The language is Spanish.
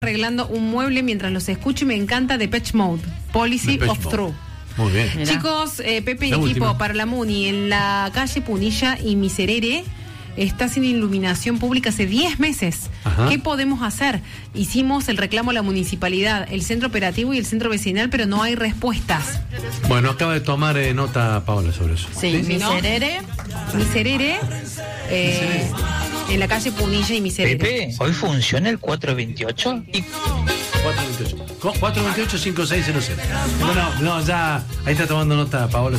arreglando un mueble mientras los escucho y me encanta Depeche Mode, Policy Depeche of Mode. True. Muy bien. Mirá. Chicos, Pepe y La equipo, última. para la Muni, en la calle Punilla y Miserere está sin iluminación pública hace 10 meses. Ajá. ¿Qué podemos hacer? Hicimos el reclamo a la municipalidad, el centro operativo y el centro vecinal, pero no hay respuestas. Bueno, acaba de tomar nota Paola sobre eso. Sí, ¿Sí, no? Miserere, en la calle Punilla y Miserere. Pepe, ¿hoy funciona el 428? Y 428. 428-5600. No, ya ahí está tomando nota Paola.